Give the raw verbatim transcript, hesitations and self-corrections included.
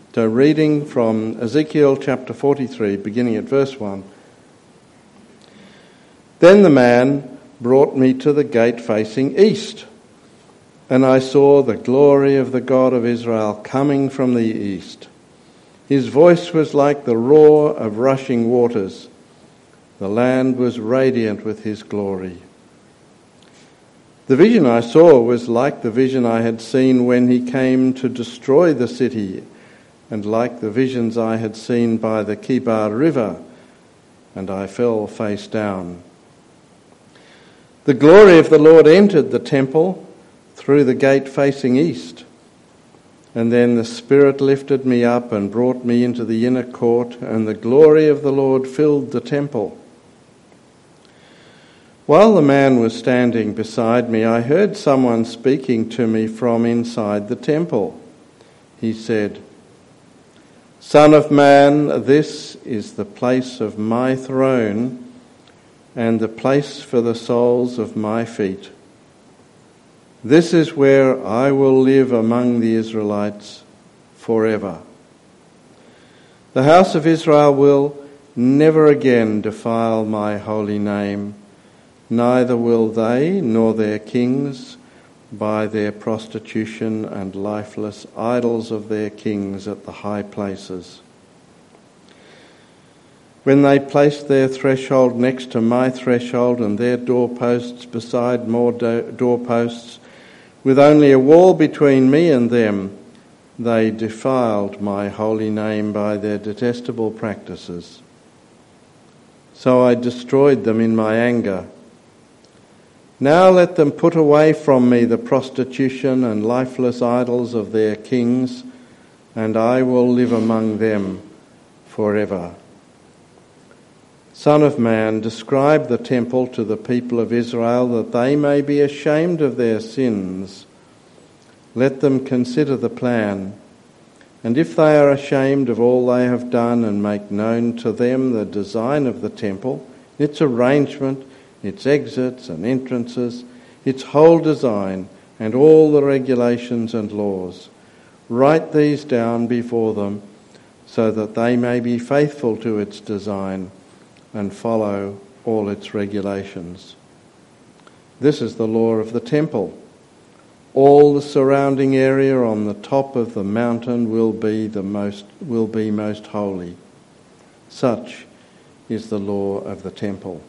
So reading from Ezekiel chapter forty-three, beginning at verse one. Then the man brought me to the gate facing east, and I saw the glory of the God of Israel coming from the east. His voice was like the roar of rushing waters. The land was radiant with his glory. The vision I saw was like the vision I had seen when he came to destroy the city, and like the visions I had seen by the Kibar River, and I fell face down. The glory of the Lord entered the temple through the gate facing east, and then the Spirit lifted me up and brought me into the inner court, and the glory of the Lord filled the temple. While the man was standing beside me, I heard someone speaking to me from inside the temple. He said, "Son of man, this is the place of my throne and the place for the soles of my feet. This is where I will live among the Israelites forever. The house of Israel will never again defile my holy name, neither will they nor their kings by their prostitution and lifeless idols of their kings at the high places. When they place their threshold next to my threshold and their doorposts beside more do- doorposts, with only a wall between me and them, they defiled my holy name by their detestable practices. So I destroyed them in my anger. Now let them put away from me the prostitution and lifeless idols of their kings, and I will live among them forever. Son of man, describe the temple to the people of Israel, that they may be ashamed of their sins. Let them consider the plan, and if they are ashamed of all they have done, and make known to them the design of the temple, its arrangement, its exits and entrances, its whole design, and all the regulations and laws. Write these down before them, so that they may be faithful to its design and follow all its regulations. This is the law of the temple. All the surrounding area on the top of the mountain will be the most will be most holy. Such is the law of the temple.